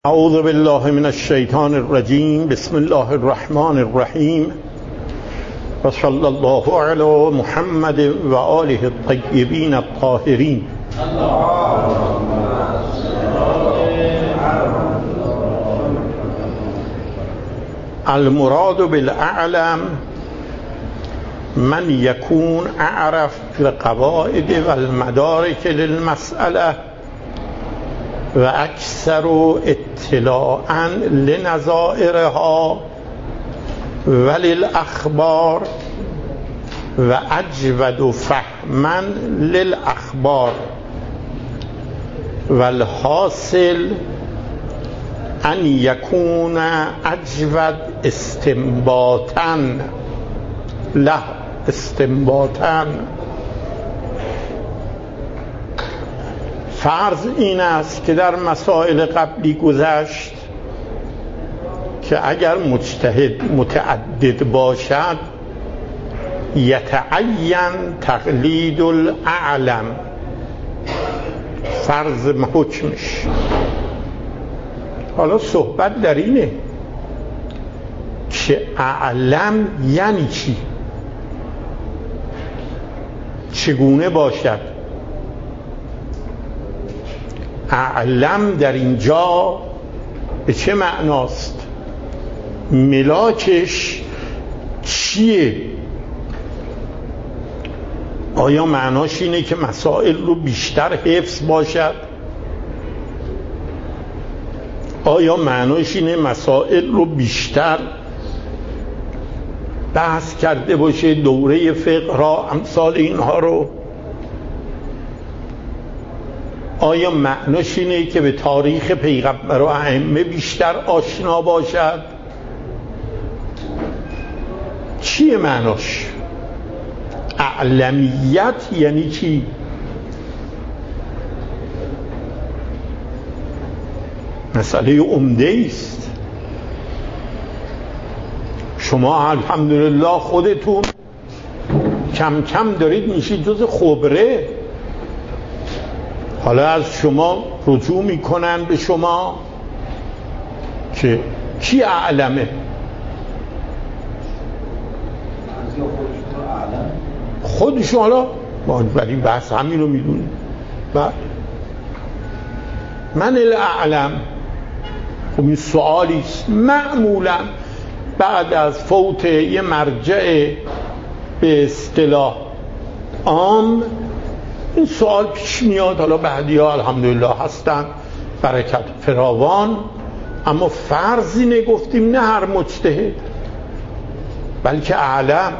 اعوذ بالله من الشیطان الرجیم. بسم الله الرحمن الرحیم و صلی الله علی محمد و آله الطیبین الطاهرین. المراد بالاعلم من يكون اعرف بالقواعد والمدارك للمسألة و اکثر اطلاعاً لنظائرها وللاخبار و اجود فهما للاخبار والحاصل ان يكون اجود استنباطاً له استنباطاً. فرض این است که در مسائل قبلی گذشت که اگر مجتهد متعدد باشد یتعین تقلید الاعلم، فرض حکمش. حالا صحبت در اینه که اعلم یعنی چی، چگونه باشد. اعلم در اینجا به چه معناست؟ ملاکش چیه؟ آیا معناش اینه که مسائل رو بیشتر حفظ باشد؟ آیا معناش اینه مسائل رو بیشتر بحث کرده باشه، دوره فقه را، امثال اینها رو؟ آیا معناش اینه که به تاریخ پیغمبر و ائمه بیشتر آشنا باشد؟ چیه معناش؟ اعلمیت یعنی چی؟ مسئله عمده است. شما الحمدلله خودتون کم کم دارید میشید جز خبره. حالا از شما رجوع میکنن به شما که کی اعلمه؟ خودشون. حالا ما برای بحث همین رو میدونیم. من الاعلم. خب این سوالیست. معمولا بعد از فوت یه مرجع به اصطلاح عام این سوال پیش میاد. حالا بعدی ها الحمدلله هستن، برکت فراوان، اما فرضی نگفتیم نه هر مجتهد بلکه اعلم.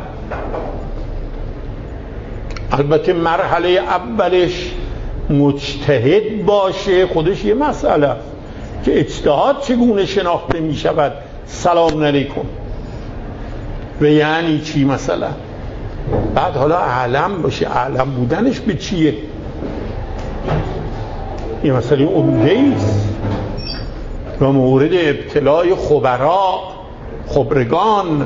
البته مرحله اولش مجتهد باشه خودش یه مسئله است که اجتهاد چگونه شناخته می شود. سلام علیکم و یعنی چی مثلا؟ بعد حالا اعلم باشه. اعلم بودنش به چیه؟ این مسئله عمده است و مورد ابتلای خبرگان.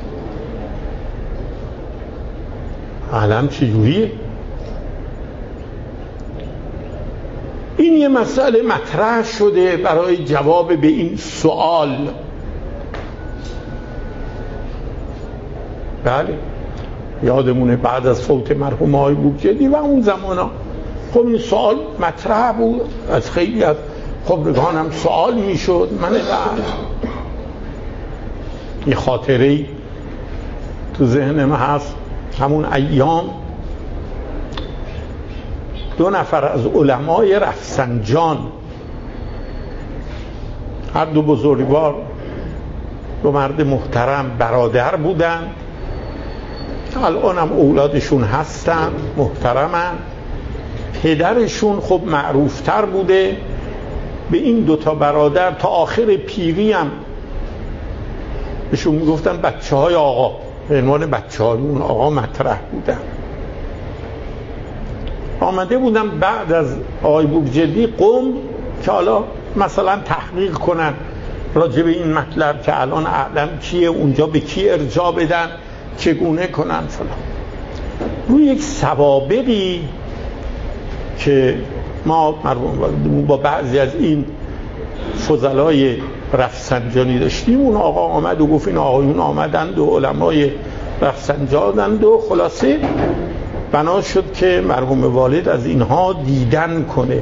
اعلم چجوریه؟ این یه مسئله مطرح شده برای جواب به این سوال. بله یادمونه بعد از فوت مرحوم آقای بوجدی و اون زمانا خب این سوال مطرح بود، از خیلی از خبرگان هم سوال میشد. من یه خاطره‌ای تو ذهنم هست. همون ایام 2 نفر از علمای رفسنجان، هر دو بزرگوار، 2 مرد محترم، برادر بودن. الان هم اولادشون هستن، محترمن. پدرشون خب معروفتر بوده. به این 2 برادر تا آخر پیری هم بهشون میگفتن بچه های آقا، به عنوان بچه های اون آقا مطرح بودن. آمده بودن بعد از آقای بوجدی قم که حالا مثلا تحقیق کنن راجع به این مطلب که الان اعلم چیه، اونجا به کی ارجاع بدن، چگونه کنن فلان. روی یک سوابقی که ما با بعضی از این فضلای رفسنجانی داشتیم، اون آقا آمد و گفت این آقایون آمدند و علمای رفسنجانند و خلاصه بنا شد که مرحوم والد از اینها دیدن کنه.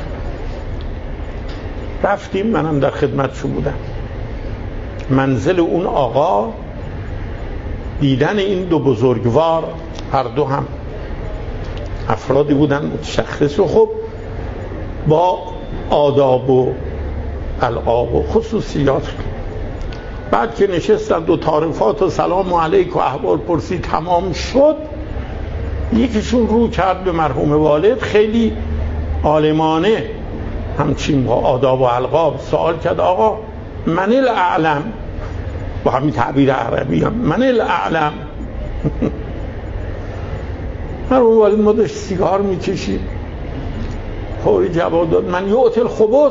رفتیم، منم در خدمتشون بودم. منزل اون آقا، دیدن این دو بزرگوار، هر دو هم افرادی بودن متشخص و خب با آداب و القاب و خصوصیات. بعد که نشستند و تعارفات و سلام علیک و احوال پرسی تمام شد، یکیشون رو کرد به مرحوم والد، خیلی عالمانه همچین با آداب و القاب سوال کرد: آقا من الاعلم، با همین تعبیر عربی هم من الاعلم. مرحوم والد ما داشت سیگار میکشید، فوری جواب داد: من یؤتی الخبث.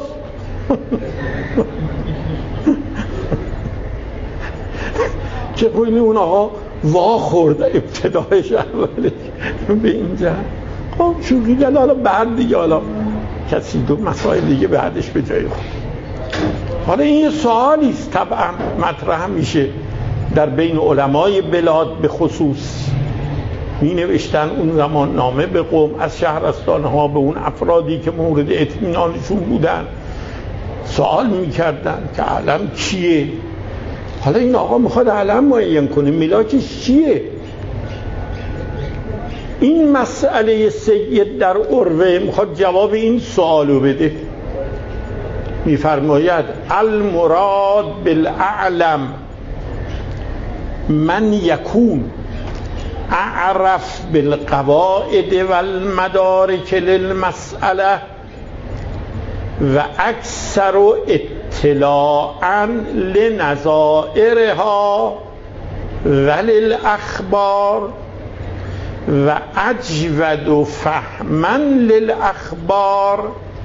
که خیلی اون آقا وا خورد ابتدایش اولش به اینجا. خب شوخی کرد، حالا بعد دیگه حالا کسی دو مسائل دیگه بعدش به جای خود. حالا این یه سوالی است طبعا مطرح میشه در بین علمای بلاد، به خصوص می نوشتن اون زمان نامه به قوم از شهرستانها، به اون افرادی که مورد اطمینانشون بودن سوال میکردن که علم چیه. حالا این آقا میخواد علم معین کنه، ملاکش چیه. این مسئله سید در عروه میخواد جواب این سوالو بده. میفرماید: المراد بالاعلم من یکون اعرف بالقواعد والمدارک للمسئله و اکثر اطلاعا لنظائرها وللاخبار و اجود فهما للاخبار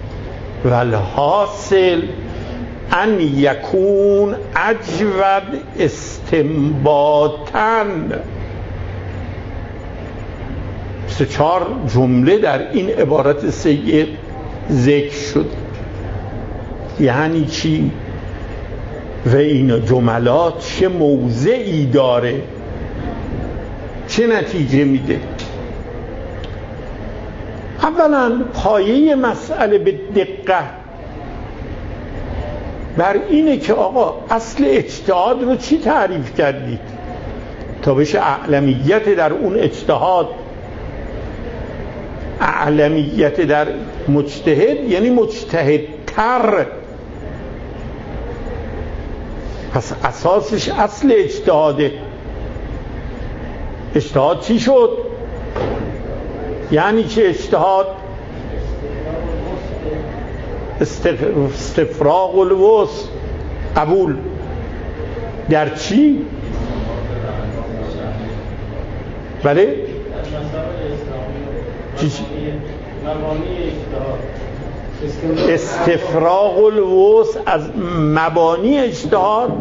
والحاصل ان یکون اجود استنباطا. 3-4 جمله در این عبارت سید ذکر شد. یعنی چی؟ و این جملات چه موضعی داره، چه نتیجه میده؟ اولا پایه مسئله به دقت بر اینه که آقا اصل اجتهاد رو چی تعریف کردید تا بشه اعلمیت در اون اجتهاد. اعلمیت در مجتهد یعنی مجتهدتر، پس اساسش اصل اجتهاده. اجتهاد چی شد؟ یعنی چه اجتهاد؟ استفراغ الوسع، قبول در چی؟ بله؟ استفراغ الوسع از مبانی اجتهاد.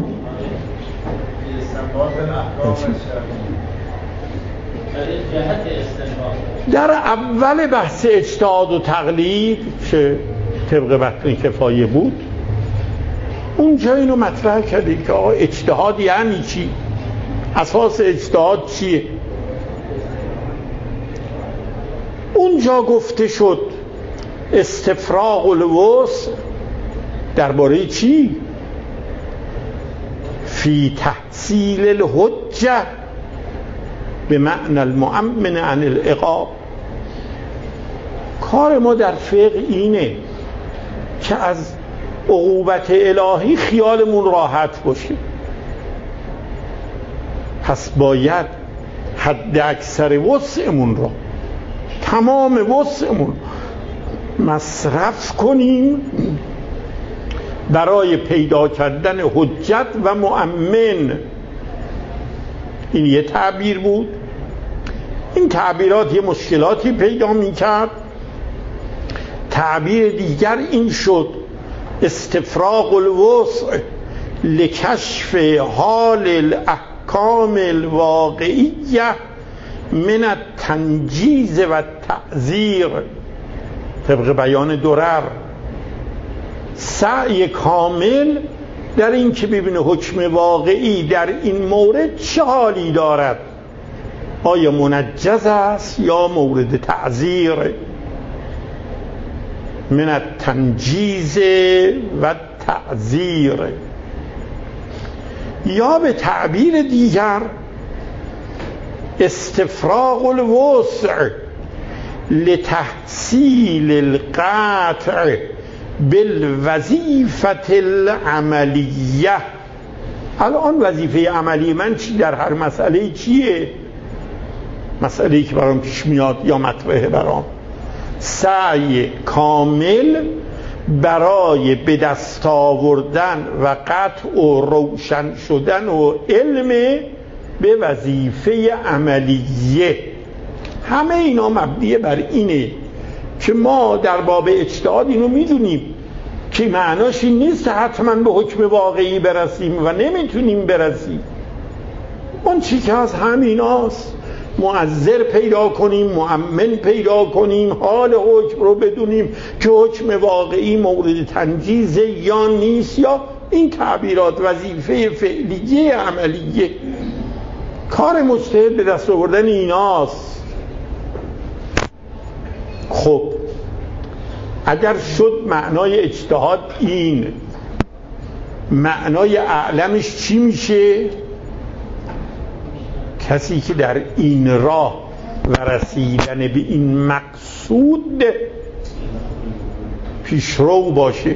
در اول بحث اجتهاد و تقلید که طبق متن کفایه بود، اونجا اینو مطرح کردیم که آقا اجتهاد یعنی چی؟ اساس اجتهاد چیه؟ اونجا گفته شد استفراغ الوسع درباره چی؟ فی تحصیل الحجه به معنی المؤمن عن العقاب. کار ما در فقه اینه که از عقوبت الهی خیالمون راحت باشه، پس باید حد اکثر وسعمون را، تمام وسعمون مصرف کنیم برای پیدا کردن حجت و مؤمن. این یه تعبیر بود. این تعبیرات یه مشکلاتی پیدا می‌کرد. تعبیر دیگر این شد استفراغ الوسع لکشف حال الاحکام الواقعیه من التنجیز و تعزیر، طبق بیان درر سعی کامل در این که ببینه حکم واقعی در این مورد چه حالی دارد، آیا منجز است یا مورد تعزیر، من التنجیز و تعزیر، یا به تعبیر دیگر استفراغ الوسع لتحصیل القطع بالوظیفه العملیه. الان وظیفه عملی من چی در هر مسئله چیه؟ مسئله‌ای که برام پیش میاد یا مطرحه برام، سعی کامل برای به دست آوردن و قطع و روشن شدن و علم به وظیفه عملیه. همه اینا مبنی بر اینه که ما در باب اجتهاد اینو میدونیم که معناش این نیست حتما به حکم واقعی برسیم و نمیتونیم برسیم. اون چی که از همیناست مؤثر پیدا کنیم، مؤمن پیدا کنیم، حال حکم رو بدونیم که حکم واقعی مورد تنجیز یا نیست، یا این تعبیرات وظیفه فعلیه عملیه. کار مجتهد به دست آوردن ایناست. خب اگر شد معنای اجتهاد این، معنای اعلمش چی میشه؟ کسی که در این راه و رسیدن به این مقصود پیشرو باشه،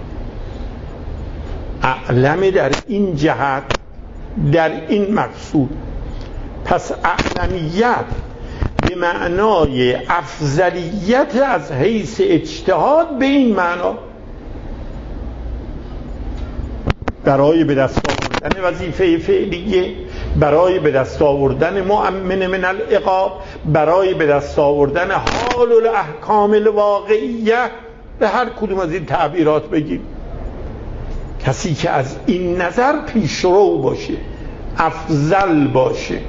اعلم در این جهت، در این مقصود. پس اعلمیت به معنای افضلیت از حیث اجتهاد به این معنا، برای به دست آوردن وظیفه فعلیه، برای به دست آوردن مؤمن من العقاب، برای به دست آوردن حال الاحکام الواقعیه، به هر کدوم از این تعبیرات بگیم. کسی که از این نظر پیشرو باشه، افضل باشه،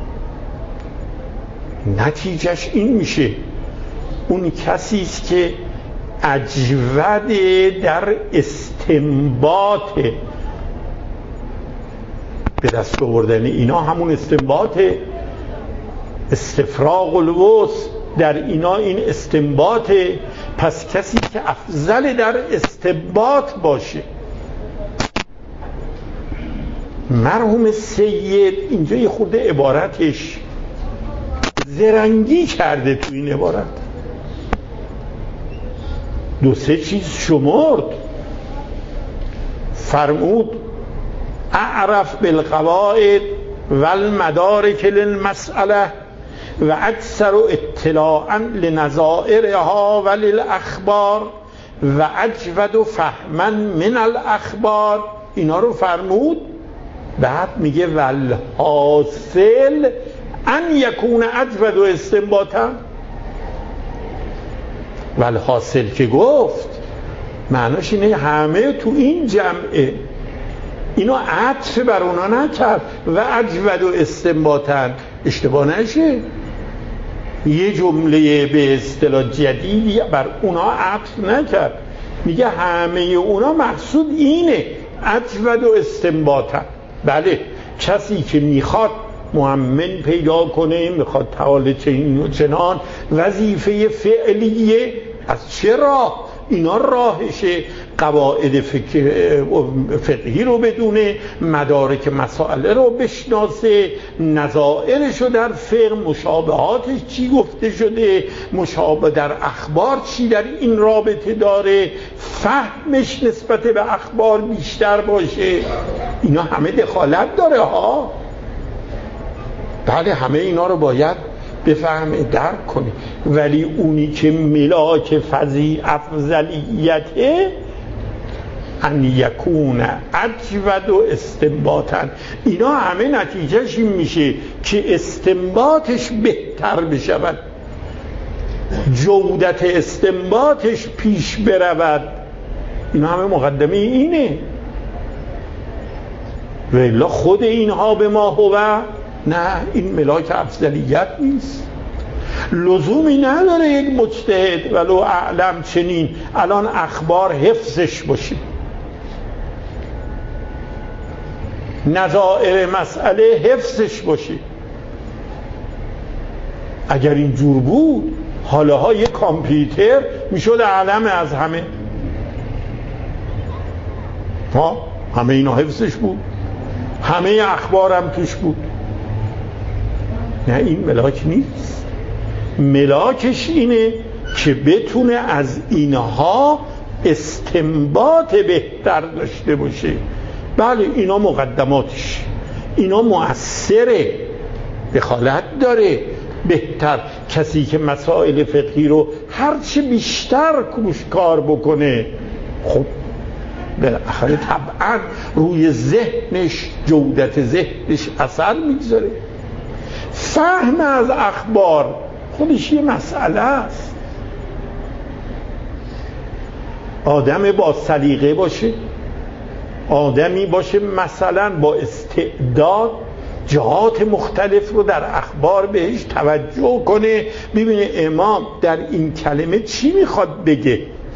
نتیجهش این میشه اون کسی است که اجود در استنباط به دست آوردن اینا. همون استنباط، استفراغ الوسع در اینا این استنباط. پس کسی که افضل در استنباط باشه. مرحوم سید اینجا یه خورده عبارتش زرنگی کرده تو این عبارت، دو سه چیز شمرد. فرمود اعرف بالقواعد والمدارک للمسئله و اکثر اطلاعا لنظائرها وللاخبار و اجود فهما من الاخبار. اینا رو فرمود. بعد میگه والحاصل ان یکون اجود و استنباطا. والحاصل که گفت معناش اینه همه تو این جمعه، اینو عطف بر اونا نکرد و اجود و استنباطا، اشتباه نشه. یه جمله به اصطلاح جدیدی بر اونا عطف نکرد، میگه همه اونا مقصود اینه، اجود و استنباطا. بله، کسی که میخواد مؤمن پیدا کنه، میخواد تعالی چنان وظیفه فعلیه، از چه راه؟ اینا راهشه. قواعد فقهی رو بدونه، مدارک مسائل رو بشناسه، نظائرش رو در فقه، مشابهاتش چی گفته شده، مشابه در اخبار چی در این رابطه داره، فهمش نسبت به اخبار بیشتر باشه. اینا همه دخالت داره ها. بله، همه اینا رو باید بفهمه، درک کنه. ولی اونی که ملاک افضلیته ان یکون اجود و استنباطا، اینا همه نتیجهش این میشه که استنباطش بهتر بشود، جودت استنباطش پیش برود. اینا همه مقدمه اینه. ولی خود اینها به ما هو، نه، این ملاک افضلیت نیست. لزومی نداره یک مجتهد ولو اعلم چنین الان اخبار حفظش باشه، نظائر مسئله حفظش باشه. اگر اینجور بود حالاها یک کامپیوتر میشد اعلم از همه، همه اینا حفظش بود، همه اخبارم توش بود. نه، این ملاک نیست. ملاکش اینه که بتونه از اینها استنباط بهتر داشته باشه. بله اینا مقدماتش، اینا مؤثره، دخالت داره. بهتر کسی که مسائل فقهی رو هرچی بیشتر کار بکنه، خب بالاخره طبعا روی ذهنش، جودت ذهنش اثر میگذاره. فهم از اخبار خودش یه مسئله است. آدم با سلیقه باشه، آدمی باشه مثلا با استعداد جهات مختلف رو در اخبار بهش توجه کنه، ببینه امام در این کلمه چی میخواد بگه.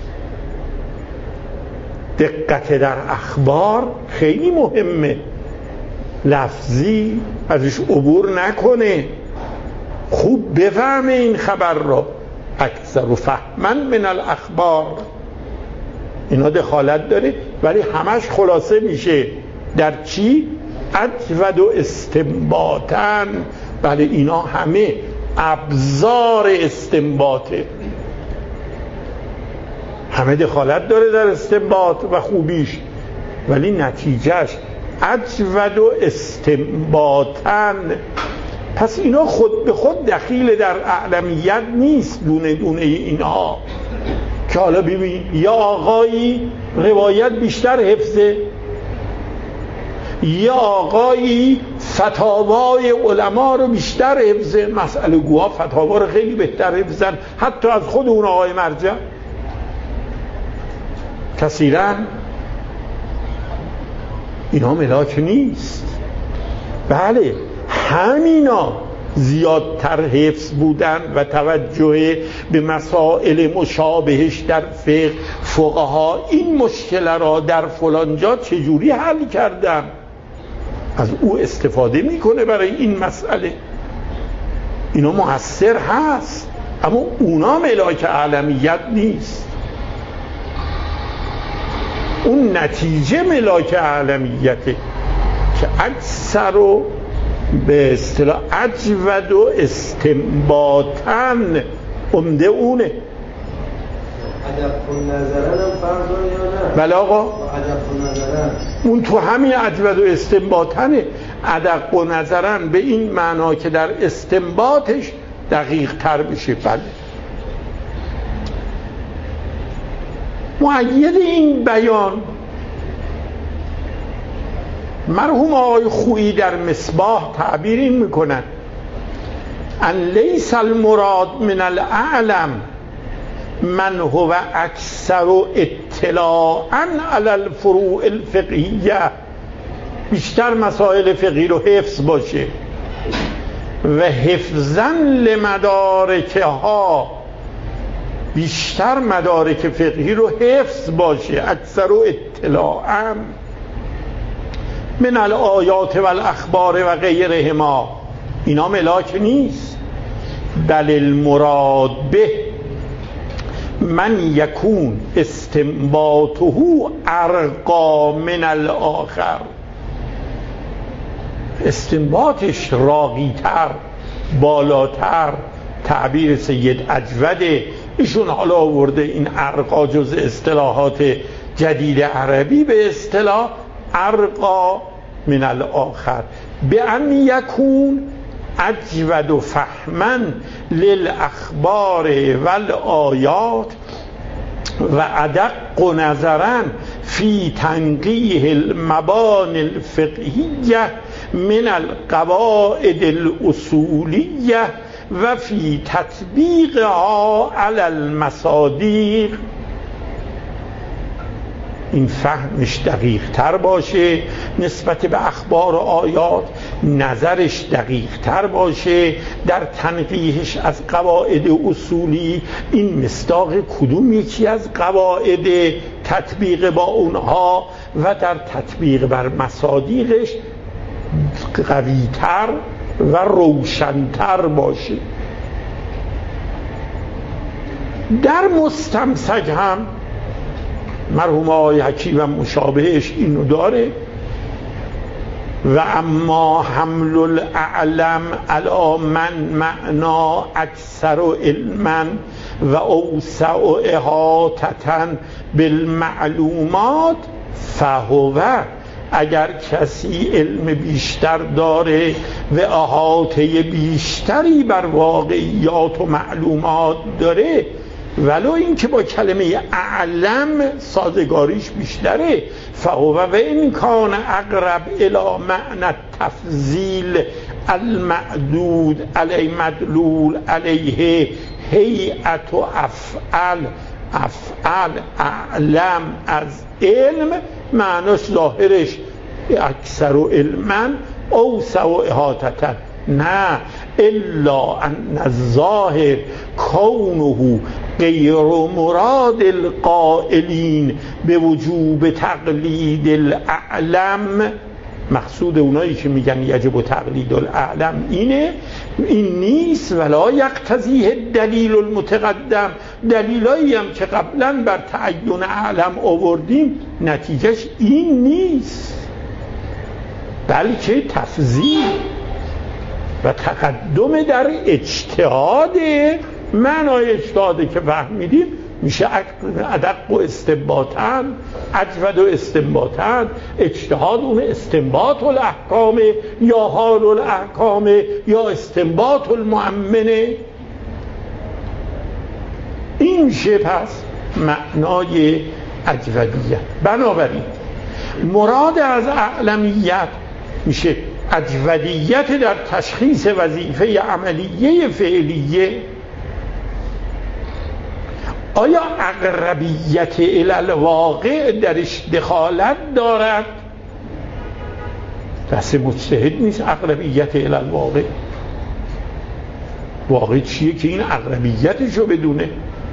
دقت در اخبار خیلی مهمه، لفظی ازش عبور نکنه، خوب بفهمه این خبر را. اکثر فهما من الاخبار، اینا دخالت داره ولی همش خلاصه میشه در چی؟ اجود و استنباطن. بله اینا همه ابزار استنباطه، همه دخالت داره در استنباط و خوبیش، ولی نتیجهش اجود و استنباطن. پس اینا خود به خود دخیل در اعلمیت نیست. دونه دونه اینها که حالا ببین یا آقایی روایت بیشتر حفظه، یا آقایی فتاوای علما رو بیشتر حفظه. مسئله گوها فتاوا رو خیلی بهتر حفظن حتی از خود اون آقای مرجع کثیراً. اینا ملاک نیست. بله همینا زیادتر حفظ بودن و توجه به مسائل مشابهش در فقه. فقها این مشکل را در فلان جا چجوری حل کردن، از او استفاده میکنه برای این مسئله. اینا مؤثر هست اما اونا ملاک اعلمیت نیست. اون نتیجه ملاک اعلمیته که اکثر و به اصطلاح اجود و استنباطن عمده اونه. ادق نظرن هم فرض یا نه؟ بله آقا، ادق نظرن اون تو همین اجود و استنباطنه. ادق و نظرن به این معنا که در استنباطش دقیق تر بشه. بله مؤید این بیان مرحوم آقای خویی در مصباح تعبیر این میکنن: ان لیس المراد من الاعلم من هو اکثر اطلاعا علی الفروع الفقهیه. بیشتر مسائل فقهی رو حفظ باشه و حفظا لمدارکها، بیشتر مدارک فقهی رو حفظ باشه. اکثر اطلاعا من الآیات و الاخبار و غیرهما. اینا ملاک نیست. بل المراد به من یکون استنباطه ارقا من الاخر. استنباطش راقی‌تر، بالاتر. تعبیر سید اجوده، ایشون حالا آورده این ارقا جز اصطلاحات جدید عربی به اصطلاح ارقا من الاخر، به ان یکون اجود فهما للاخبار والآیات و ادق نظرا فی تنقیح المبانی الفقهیه من القواعد الاصولیه و فی تطبیقها علی المصادیق. این فهمش دقیق تر باشه نسبت به اخبار و آیات، نظرش دقیق تر باشه در تنقیحش از قواعد اصولی. این مصداق کدوم یکی از قواعد تطبیق با اونها و در تطبیق بر مصادیقش قویتر و روشنتر باشه. در مستمسک هم مرحوم آقای حکیم و مشابهش اینو داره: و اما حمل الاعلم علی من معنا اکثر علما و اوسع احاطة بالمعلومات فهو، اگر کسی علم بیشتر داره و احاطه بیشتری بر واقعیات و معلومات داره، ولو این که با کلمه اعلم سازگاریش بیشتره، فهو و این کان اقرب الی معنی تفضیل المعدود علی مدلول علیه هیئت و افعل اعلم از علم، معناش ظاهرش اکثر علما اوسع و احاطة، نه الا ان الظاهر کونه غیر مراد القائلین به وجوب تقلید الاعلم. مقصود اونایی که میگن یجب تقلید الاعلم این نیست. ولا یقتضیه دلیل المتقدم، دلیلایی هم که قبلا بر تعین اعلم آوردیم نتیجهش این نیست، بلکه تفضیل و تقدم در اجتهاد. معنای اجتهاده که فهمیدیم میشه ادق و استنباطاً، اجود و استنباطاً. اجتهاد اون استنباط الاحکام یا حال الاحکام یا استنباط المؤمنه. این میشه پس معنای اجودیت. بنابراین مراد از اعلمیت میشه اجودیت در تشخیص وظیفه عملیه فعلیه. آیا اقربیت الی الواقع درش دخالت دارد؟ دست مجتهد نیست اقربیت الی الواقع. واقع چیه که این اقربیتشو بدونه؟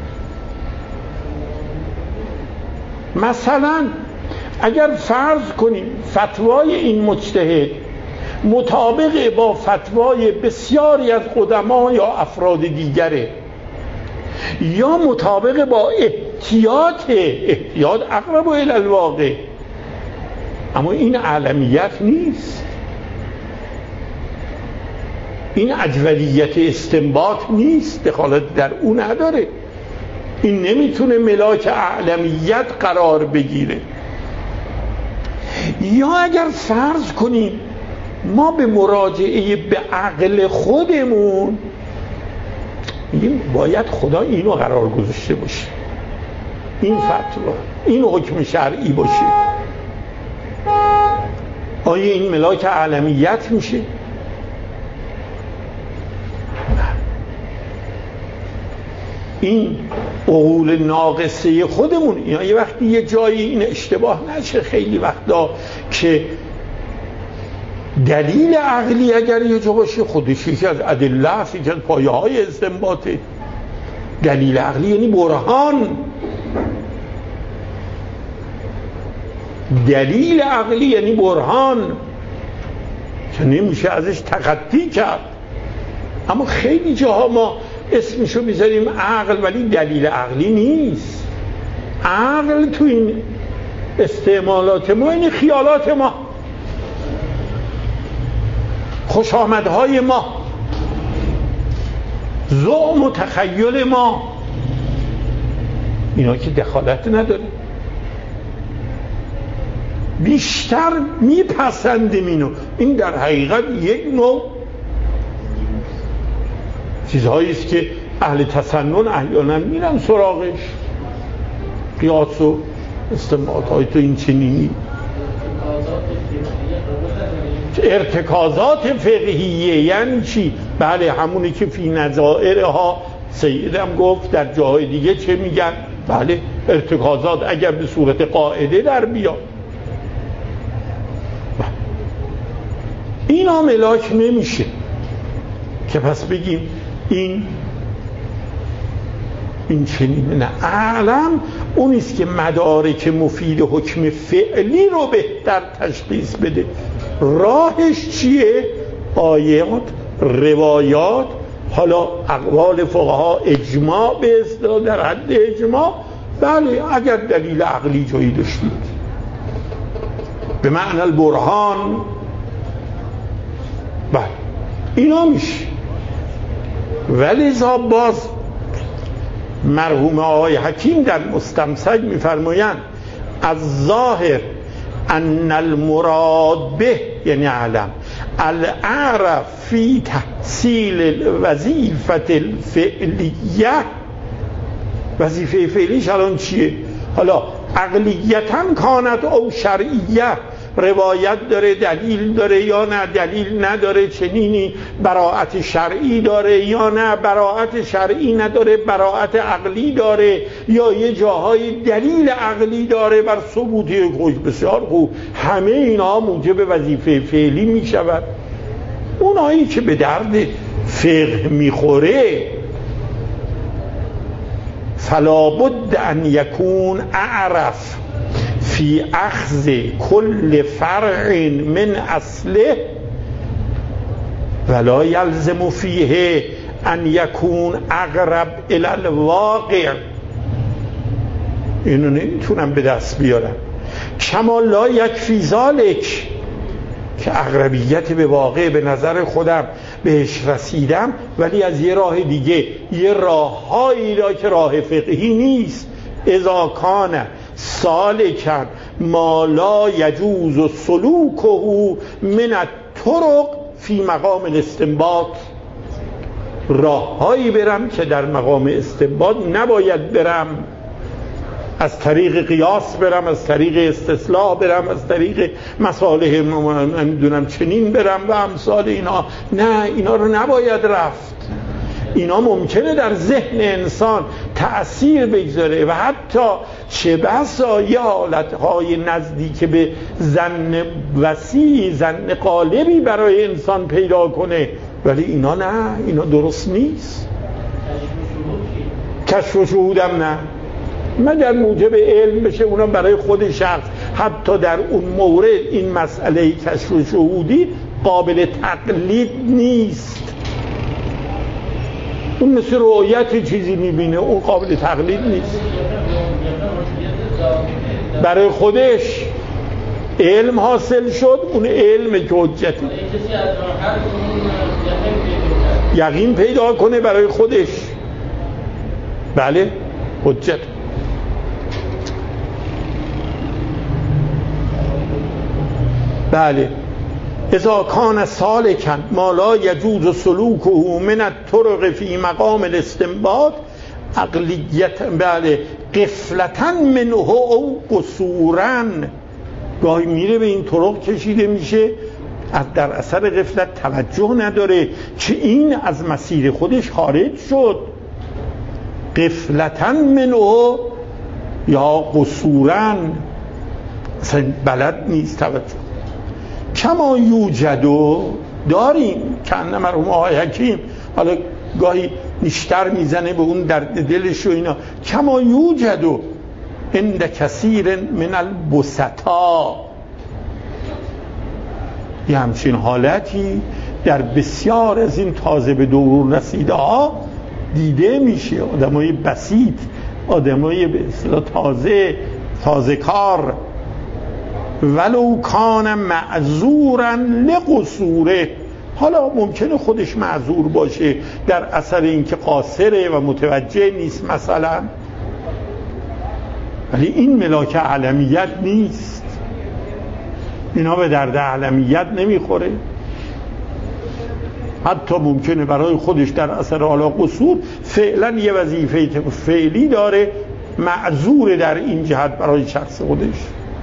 مثلا اگر فرض کنیم فتوای این مجتهد مطابق با فتوای بسیاری از قدما یا افراد دیگره، یا مطابق با احتیاط اقرب الی الواقع، اما این اعلمیت نیست، این اجولیت استنباط نیست، دخالت در اون نداره. این نمیتونه ملاک اعلمیت قرار بگیره. یا اگر فرض کنیم ما به مراجعه به عقل خودمون میگیم باید خدا اینو قرار گذاشته باشه، این فتوا، این حکم شرعی باشه، آیا این ملاک اعلمیت میشه؟ این عقول ناقصه خودمون. یه وقتی یه جایی این اشتباه نشه خیلی وقتا که دلیل عقلی اگر یه جا باشه خودش یکی از ادله است، یکی از پایه های استنباطه. دلیل عقلی یعنی برهان، دلیل عقلی یعنی برهان که نمیشه ازش تخطی کرد. اما خیلی جاها ما اسمشو میذاریم عقل ولی دلیل عقلی نیست. عقل تو این استعمالات ما این خیالات ما، خوشامدهای ما، زعم و تخیل ما، اینا که دخالت نداره. بیشتر میپسندیم اینو. این در حقیقت یک نوع چیزهایی است که اهل تسنن احیانا میرن سراغش، قیاس و استنباطات تو این چنینی. ارتکازات فقهیه یعنی چی؟ بله همونی که فی نظائرها سیدم گفت، در جاهای دیگه چه میگن؟ بله ارتکازات اگر به صورت قاعده در بیاد، این اینا ملاک نمیشه که پس بگیم این چنینه. نه، اعلم اونیست که مدارک مفید حکم فعلی رو بهتر تشخیص بده. راهش چیه؟ آیات، روایات، حالا اقوال فقها، اجماع به اصطلاح در حد اجماع. بله اگر دلیل عقلی جایی داشتید به معنی البرهان، بله اینا میشه. ولذا باز مرحوم آقای حکیم در مستمسک میفرمایند از ظاهر ان المراد به یعنی علم الاعرف فی تحصیل الوظیفه الفعلیه. وظیفه فعلیش الان چیه؟ حالا عقلیتاً کانت او شرعیه، روایت داره، دلیل داره یا نه، دلیل نداره، چنینی براءت شرعی داره یا نه، براءت شرعی نداره، براءت عقلی داره، یا یه جاهای دلیل عقلی داره بر ثبوتی خوش. بسیار خوب، همه اینا موجب وظیفه فعلی می شود. اونایی که به درد فقه میخوره فلا بد ان یکون اعرف فی اخذ کل فرع من اصله ولا یلزم فیه ان یکون اقرب الی الواقع. اینو نمیتونم به دست بیارم. کما لا یکفی ذالک، که اقربیت به واقع به نظر خودم بهش رسیدم ولی از یه راه دیگه، یه راههایی را که راه فقهی نیست. اذا کان سالکا ما لا یجوز سلوکه من الطرق فی مقام الاستنباط، راههایی برم که در مقام استنباط نباید برم، از طریق قیاس برم، از طریق استصلاح برم، از طریق مصالح نمیدونم چنین برم و امثال اینا. نه، اینا رو نباید رفت. اینا ممکنه در ذهن انسان تأثیر بگذاره و حتی چه بسا یه حالتهای نزدیک به ظن وسیع، ظن غالبی برای انسان پیدا کنه، ولی اینا نه، اینا درست نیست. کشف و شهودم نه، مگر موجب علم بشه اونا برای خود شخص. حتی در اون مورد این مسئله کشف و شهودی قابل تقلید نیست. اون مثل رؤیت چیزی میبینه، اون قابل تقلید نیست. برای خودش علم حاصل شد، اون علم که حجتی یقین پیدا کنه برای خودش، بله حجت. بله اذا کان سالکا ما لا یجوز سلوکه من الطرق فی مقام الاستنباط عقلیت، بله غفلتا منه او قصورا، گاهی میره به این طرق کشیده میشه در اثر غفلت توجه نداره که این از مسیر خودش خارج شد. غفلتا منه یا قصورا، اصلا بلد نیست توجه. کما یوجدو داریم که انه مرحوم آقای حکیم حالا گاهی نیشتر میزنه به اون درد دلش و اینا. کما یوجدو عند کثیر من البسطا، یه همچین حالتی در بسیار از این تازه به دور رسیده ها دیده میشه. آدمای بسیط، آدمای به اصطلاح تازه کار، ولو کان معذورا لقصوره، حالا ممکنه خودش معذور باشه در اثر اینکه قاصره و متوجه نیست مثلا، ولی این ملاک علمیت نیست. اینا به درد علمیت نمیخوره. حتی ممکنه برای خودش در اثر حالا قصور فعلا یه وظیفه فعلی داره، معذور در این جهت برای شخص خودش.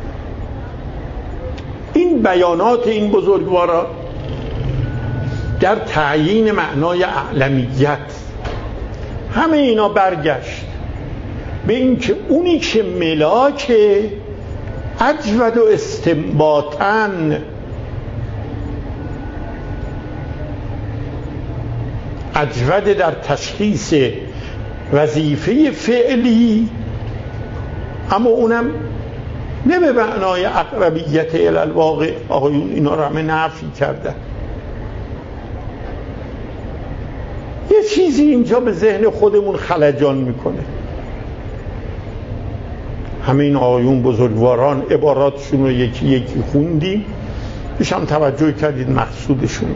این بیانات این بزرگواران در تعیین معنای اعلمیت همه اینا برگشت به این که اونی که ملاک اجود و استنباطن اجود در تشخیص وظیفه فعلی، اما اونم نه به معنای اقربیت الی الواقع. آقایون اینا رو همه نفی کردن. یه چیزی اینجا به ذهن خودمون خلجان میکنه. همه این آقایون بزرگواران عباراتشون رو یکی یکی خوندیم، بهش هم توجه کردید مقصودشون.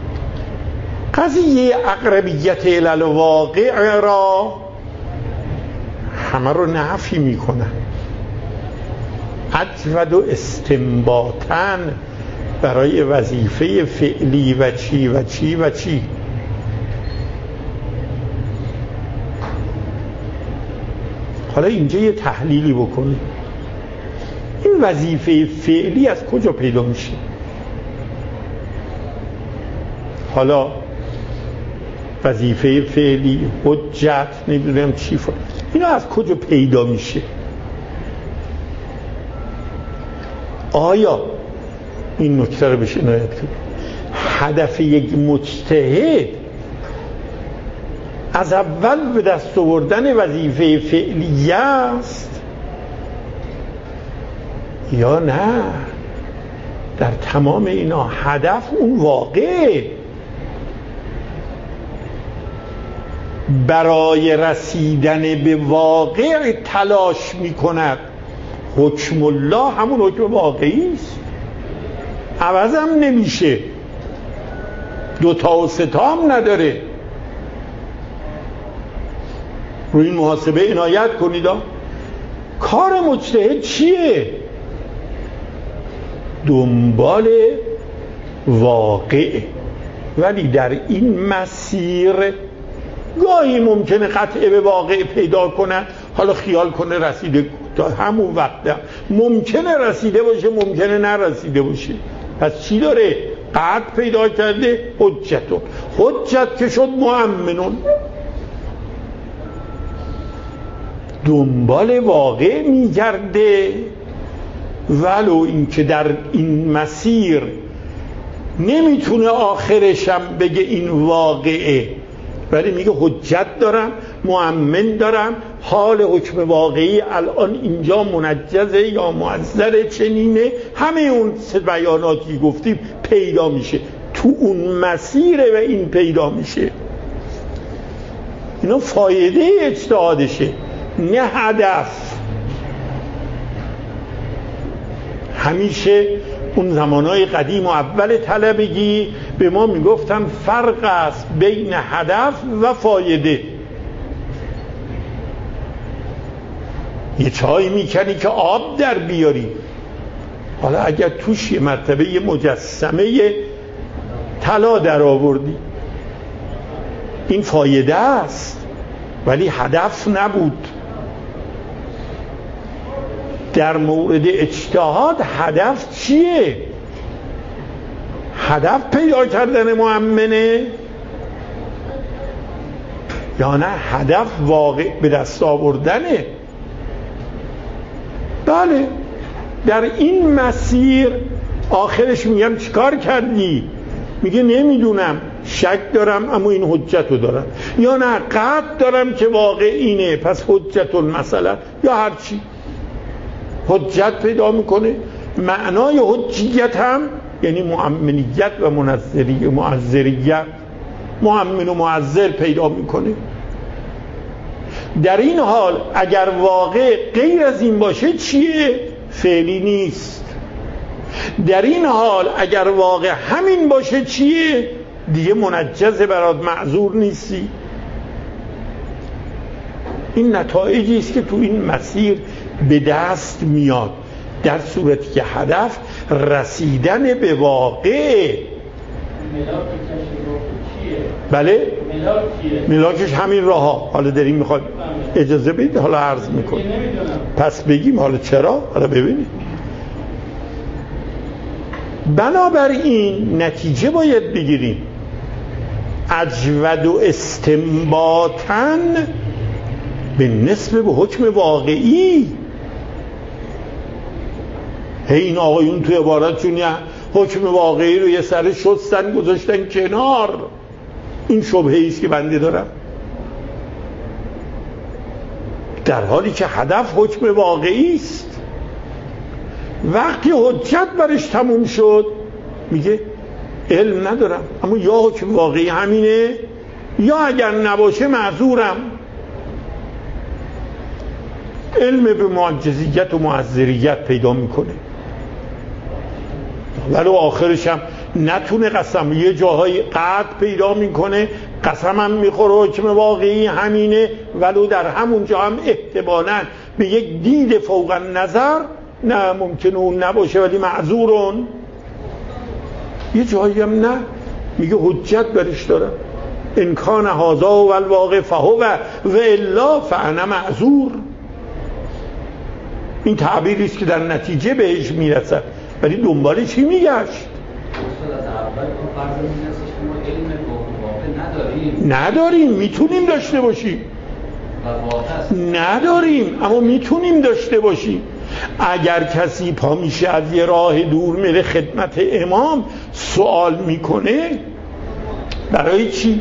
قضیه اقربیت الی الواقع را همه رو نفی میکنن. اجود و استنباطن برای وظیفه فعلی و چی و چی و چی. حالا اینجا یه تحلیلی بکنید. این وظیفه فعلی از کجا پیدا میشه؟ حالا وظیفه فعلی، حجت، نمیدونم چی اینا از کجا پیدا میشه؟ آیا این نکته رو بهش عنایت کنید. هدف یک مجتهد از اول به دست آوردن وظیفه فعلیه است یا نه؟ در تمام اینا هدف اون واقع برای رسیدن به واقع تلاش میکند. حکم الله همون حکم واقعی است، عوض هم نمیشه، دوتا و ستا هم نداره. روی این محاسبه عنایت کنید. کار مجتهد چیه؟ دنبال واقع، ولی در این مسیر گاهی ممکنه قطعه به واقع پیدا کنه. حالا خیال کنه رسیده، تا همون وقت ممکنه رسیده باشه، ممکنه نرسیده باشه. پس چی داره؟ قطع پیدا کرده، حجتون. حجت که شد مؤمنون. دنبال واقع میگرده، ولو اینکه در این مسیر نمیتونه آخرشم بگه این واقعه، ولی میگه حجت دارم، مؤمن دارم، حال حکم واقعی الان اینجا منجزه یا معذر چنینه. همه اون بیاناتی گفتیم پیدا میشه تو اون مسیره و این پیدا میشه. اینا فایده اجتهادشه، نه هدف. همیشه اون زمانهای قدیم و اول طلبگی به ما میگفتن فرق است بین هدف و فایده. یه چای میکنی که آب در بیاری، حالا اگر توش یه مرتبه یه مجسمه طلا در آوردی، این فایده است ولی هدف نبود. در مورد اجتهاد هدف چیه؟ هدف پیدا کردن مؤمنه یا نه هدف واقع به دست آوردنه؟ بله، در این مسیر آخرش میگم چیکار کردی؟ میگه نمیدونم، شک دارم اما این حجتو دارم، یا نه قطع دارم که واقع اینه، پس حجتون مثلا، یا هرچی. حجت پیدا میکنه. معنای حجیت هم یعنی مؤمنیت و معذریت، مؤمن و معذر پیدا میکنه. در این حال اگر واقع غیر از این باشه چیه؟ فعلی نیست. در این حال اگر واقع همین باشه چیه؟ دیگه منجزه، برات معذور نیستی. این نتایجی است که تو این مسیر به دست میاد، در صورتی که هدف رسیدن به واقع. بله؟ ملاکش همین راه ها. حالا داریم میخواد اجازه بدید، حالا عرض میکنم پس بگیم حالا چرا. حالا ببینید، بنابراین نتیجه باید بگیریم اجود و استنباطن به نسبت به حکم واقعی. این آقایون توی عبارتشون حکم واقعی رو یه سر شستن گذاشتن کنار. این شبهه است که بنده دارم، در حالی که هدف حکم واقعی است. وقتی حجت برش تموم شد میگه علم ندارم، اما یا حکم واقعی همینه یا اگر نباشه معذورم. علم به معجزیت و معذریت پیدا میکنه، ولو آخرش هم نتونه قسم، یه جاهای قطع پیدا میکنه، قسم هم میخوره حکم واقعی همینه، ولو در همون جا هم احتمالاً به یک دید فوق النظر نه ممکنه اون نباشه ولی معذورون. یه جایی هم نه، میگه حجت برش دارم، ان کان هذا و الواقع فهو و الا فانا معذور. این تعبیری است که در نتیجه بهش میرسد، ولی دنبال چی میگشت؟ نداریم، میتونیم داشته باشیم، نداریم اما میتونیم داشته باشیم. اگر کسی پا میشه از یه راه دور میره خدمت امام سوال میکنه، برای چی؟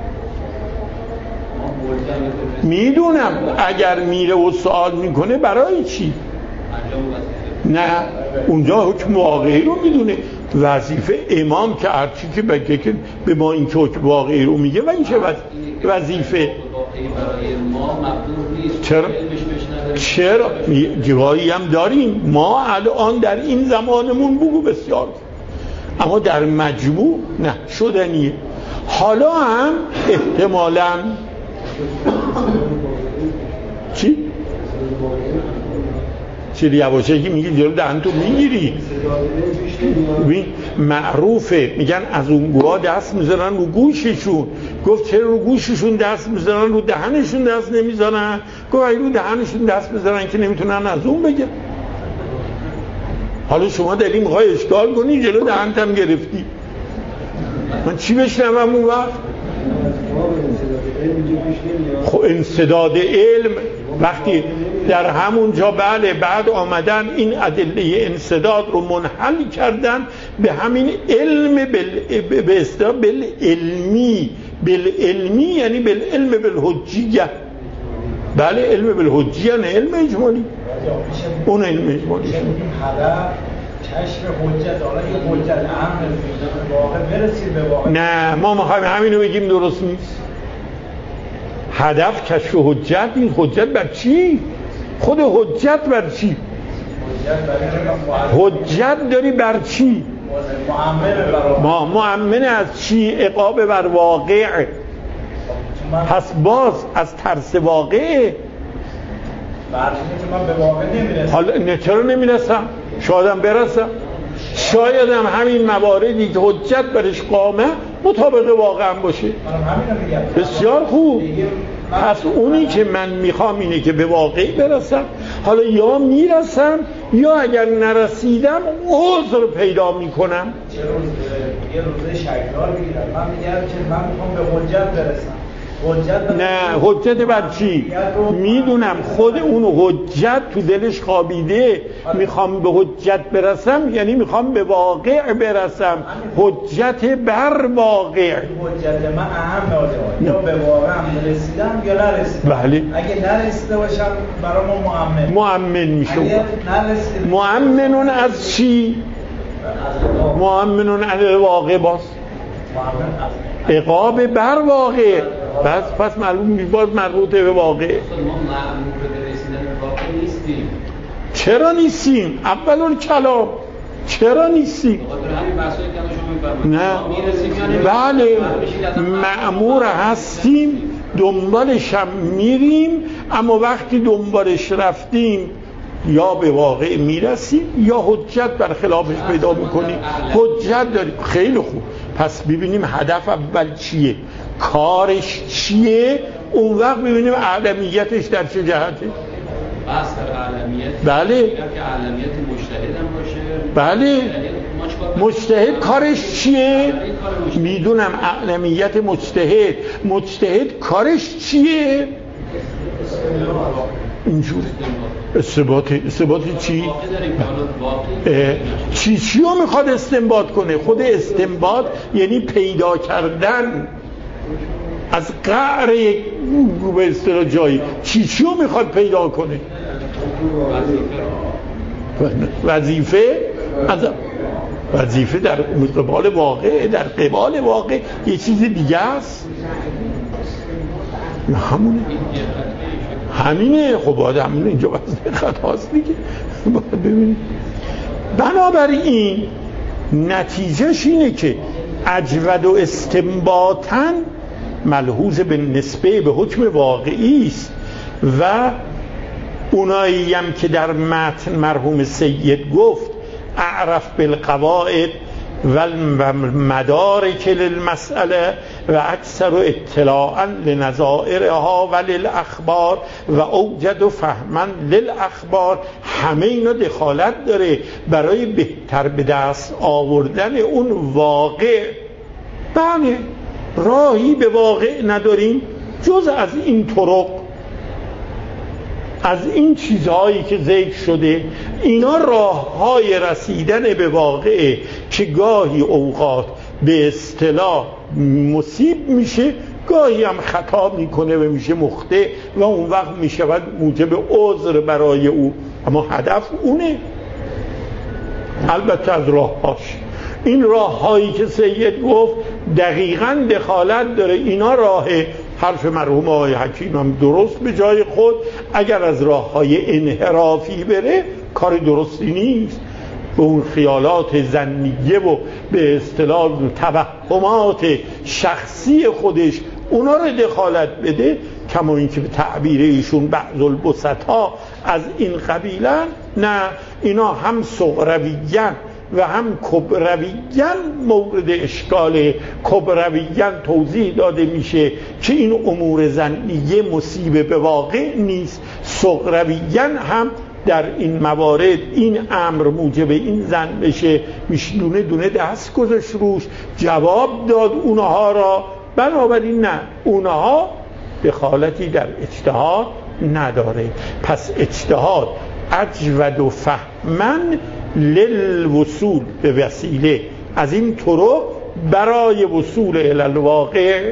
میدونم اگر میره و سوال میکنه برای چی؟ نه، اونجا حکم واقعی رو میدونه. وظیفه امام که هرچی که بگه که به ما این که حکم واقعی رو میگه و این چه وظیفه؟ چرا؟ جایی هم داریم ما الان در این زمانمون بگو بسیار، اما در مجموع نه شدنیه. حالا هم احتمالاً چی یواشه که میگی جلو دهن تو میگیری. ببین معروفه، میگن از اون گوها دست میزنن رو گوششون. گفت چرا رو گوششون دست میزنن رو دهنشون دست نمیزنن؟ گفت اگه رو دهنشون دست میزنن که نمیتونن از اون بگن. حالا شما داری میخوای اشکال کنی جلو دهنت هم گرفتی، من چی بشنوم اون وقت؟ خب انسداد علم وقتی در همون جا بله بعد آمدن این ادله انسداد رو منحل کردن به همین علم به اصطلاح بالعلمی یعنی بالعلم بالحجیه. بله علم بالحجیه نه علم اجمالی، اون علم اجمالی هدف کشف حجت، حالا یه حجت عام واقع برسید به واقع. نه ما میخوایم همینو بگیم درست نیست. هدف کشف حجت، این حجت بر چی؟ خود حجت بر چی؟ حجت داری بر چی؟ مؤمن از چی؟ عقاب بر واقع. پس باز از ترس واقع من به واقع نمیرسم. حالا چرا نمیرسم؟ شایدم برسم، شایدم همین مواردی که حجت برش قامه مطابق واقع هم باشه. بسیار خوب. پس اونی که من میخوام اینه که به واقعی برسم. حالا یا میرسم یا اگر نرسیدم عذر پیدا میکنم. یه روزه شکرار بگیرم، من میگم که من میخوام به حجت برسم. نه حجت بر چی؟ میدونم خود اون حجت تو دلش خوابیده، میخوام به حجت برسم یعنی میخوام به واقع برسم. حجت بر واقع. حجت من اهم ناده، یا به واقع هم رسیدم یا نرسیدم. بله. اگه نرسیده باشم برای ما مؤمن میشه. مؤمنون از چی؟ مؤمنون از واقع باز. عقاب بر واقع. پس معلوم باز مربوطه به واقع. چرا نیستیم؟ اول کلام چرا نیستیم؟ نه بله مأمور هستیم، دنبالش هم میریم، اما وقتی دنبالش رفتیم یا به واقع میرسیم یا حجت بر خلافش پیدا میکنیم. حجت داریم. خیلی خوب. پس ببینیم هدف اول چیه، کارش چیه، اون وقت ببینیم اعلمیتش در چه جهته. بس در اعلمیت. بله. که اعلمیت مجتهد هم باشه. بله. مجتهد کارش چیه؟ میدونم اعلمیت مجتهد کارش چیه؟ اینجوره. اثبات چی رو میخواد استنباط کنه؟ خود استنباط یعنی پیدا کردن. از قعر یک به اصطلاح جایی چیو میخواد پیدا کنه؟ وظیفه در قبال واقع، در قبال واقع یه چیز دیگه است. همینه. خب باید همینه، اینجا وزن خطاست دیگه. باید ببینید. بنابراین نتیجهش اینه که اجود و استنباطاً ملحوظ به نسبه به حکم واقعی است و اونایی هم که در متن مرحوم سید گفت اعرف بالقواعد والمدارک للمسئله و اکثر اطلاعا لنظائرها و للاخبار و اوجد فهما للاخبار، همه اینا دخالت داره برای بهتر به دست آوردن اون واقع. بله، راهی به واقع نداریم جز از این طرق، از این چیزهایی که ذکر شده. اینا راههای رسیدن به واقعه که گاهی اوقات به اصطلاح مصیب میشه، گاهی هم خطا میکنه و میشه مخطئ و اون وقت میشود موجب عذر برای او، اما هدف اونه. البته از راههاش، این راههایی که سید گفت دقیقاً دخالت داره. اینا راه حرف مرحوم آقای حکیم هم درست به جای خود، اگر از راههای انحرافی بره کار درستی نیست. به اون خیالات ظنیه و به اصطلاح توهمات شخصی خودش اونا رو دخالت بده، کما اینکه به تعبیر ایشون بعض البسطا از این قبیلن. نه، اینا هم صغرویین و هم کبرویین مورد اشکال. کبرویین توضیح داده میشه که این امور ظنیه مصیبه به واقع نیست. صغرویین هم در این موارد این امر موجب این ظن بشه، میشه دونه دونه دست گذاشت روش، جواب داد اونها را. بنابراین نه، اونها دخالتی در اجتهاد نداره. پس اجتهاد اجود و فهمن للوصول به وسیله از این طرق برای وصول الی الواقع.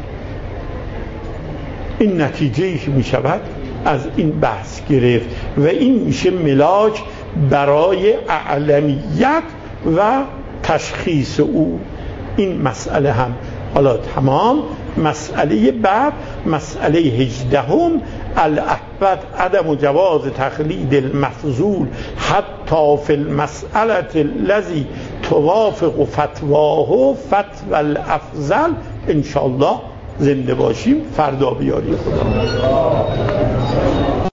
این نتیجه‌ای که میشود از این بحث گرفت و این میشه ملاک برای اعلمیت و تشخیص او. این مسئله هم حالا تمام. مسئله بعد، مسئله 18 الاحوط عدم جواز تقلید المفضول حتی فی المسئله الذی توافق فتواه فتوى الافضل. انشاءالله زنده باشیم، فردا بیاری خدا.